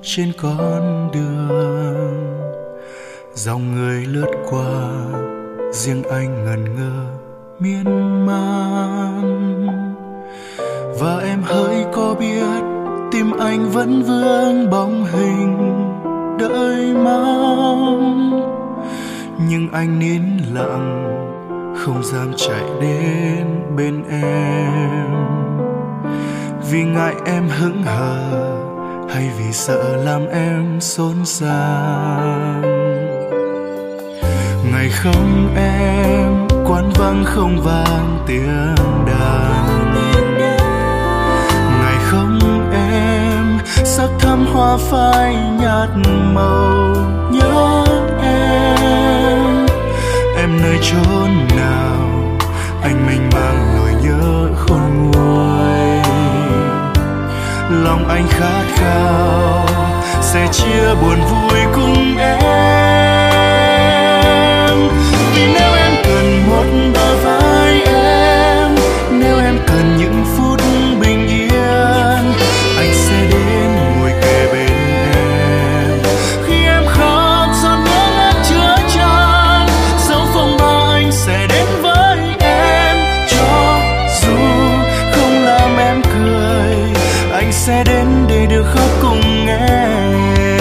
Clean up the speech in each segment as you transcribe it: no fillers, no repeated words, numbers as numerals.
trên con đường. Dòng người lướt qua, riêng anh ngẩn ngơ miên man. Và em hỡi có biết tim anh vẫn vương bóng hình đợi mong. Nhưng anh nín lặng, không dám chạy đến bên em, vì ngại em hững hờ hay vì sợ làm em xốn xang. Ngày không em, quán vắng không vang tiếng đàn. Ngày không em, sắc thắm hoa phai nhạt màu nhớ em. Em nơi chốn nào, anh mênh mang nỗi nhớ khôn nguôi. Lòng anh khát khao sẽ chia buồn vui cùng em. Vì nếu em cần một bờ vai em, nếu em cần những phút bình yên, anh sẽ đến ngồi kề bên em. Khi em khóc giọt nước mắt chứa chan, dấu phong ba anh sẽ đến với em. Cho dù không làm em cười, anh sẽ đến để được khóc cùng em.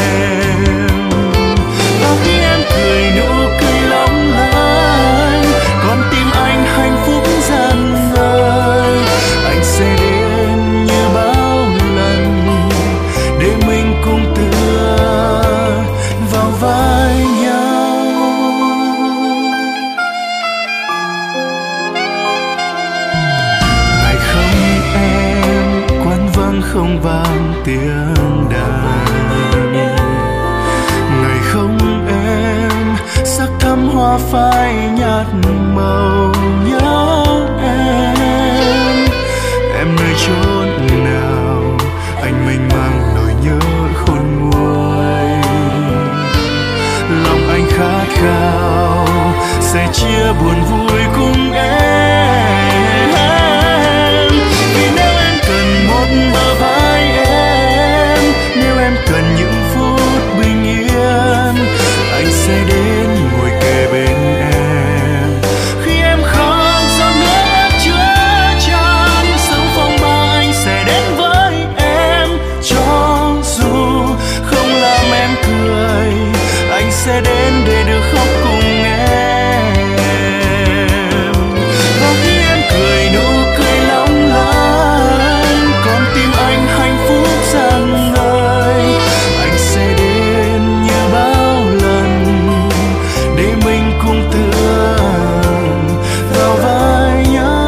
Và khi em cười nụ cười long lanh, con tim anh hạnh phúc rạng ngời. Anh sẽ đến như bao lần để mình cùng tựa vào vai nhau. Ngày không em, quán vắng không vang tiếng đàn. Ngày không em, sắc thắm hoa phai nhạt màu nhớ em. Em nơi chốn nào, anh mênh mang nỗi nhớ khôn nguôi. Lòng anh khát khao sẽ chia buồn vui cùng em. Vì nếu em cần một bờ vai em, nếu em cần những phút bình yên, anh sẽ đến ngồi kề bên em. Khi em khóc giọt nước mắt chứa chan, sóng phong ba anh sẽ đến với em. Cho dù không làm em cười, anh sẽ đến để được khóc cùng em. Và khi em cười nụ cười long lanh, con tim anh hạnh phúc rạng ngời. Anh sẽ đến như bao lần để mình cùng tựa vào vai nhau.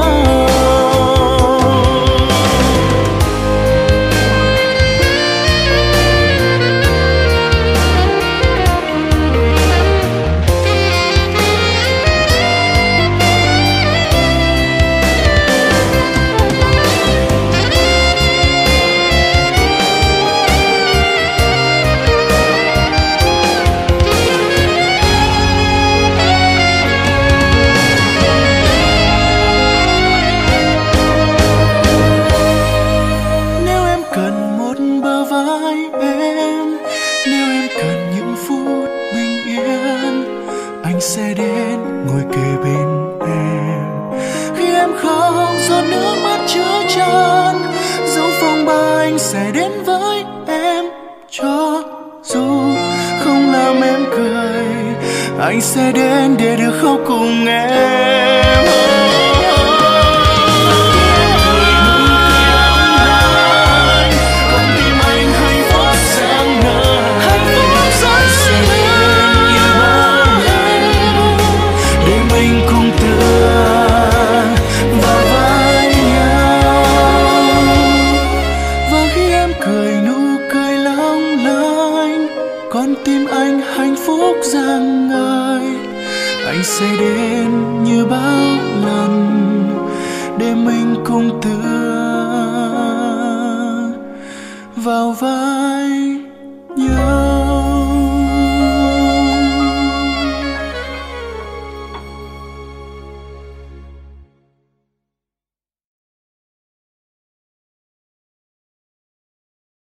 Nếu em cần một bờ vai em, nếu em cần những phút bình yên, anh sẽ đến ngồi kề bên em. Khi em khóc giọt nước mắt chứa chan, dấu phong ba anh sẽ đến với em. Cho dù không làm em cười, anh sẽ đến để được khóc cùng em. Con tim anh hạnh phúc rạng ngời. Anh sẽ đến như bao lần để mình cùng tựa vào vai nhau. Và khi em cười nụ cười long lanh, con tim anh hạnh phúc rạng ngời. Anh sẽ đến như bao lần để mình cùng tựa vào vai nhau.